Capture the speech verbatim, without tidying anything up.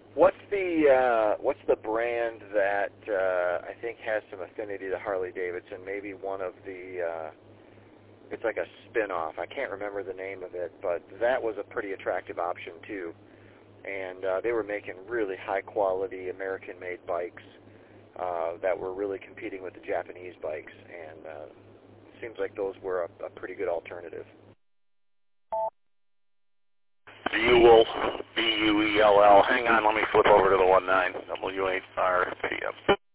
What's the uh, what's the brand that uh, I think has some affinity to Harley Davidson? Maybe one of the uh, it's like a spin-off. I can't remember the name of it, but that was a pretty attractive option too. And uh, they were making really high-quality American-made bikes uh, that were really competing with the Japanese bikes, and uh, it seems like those were a, a pretty good alternative. Buell, B U E L L. Hang on, let me flip over to the one nine W eight R P M.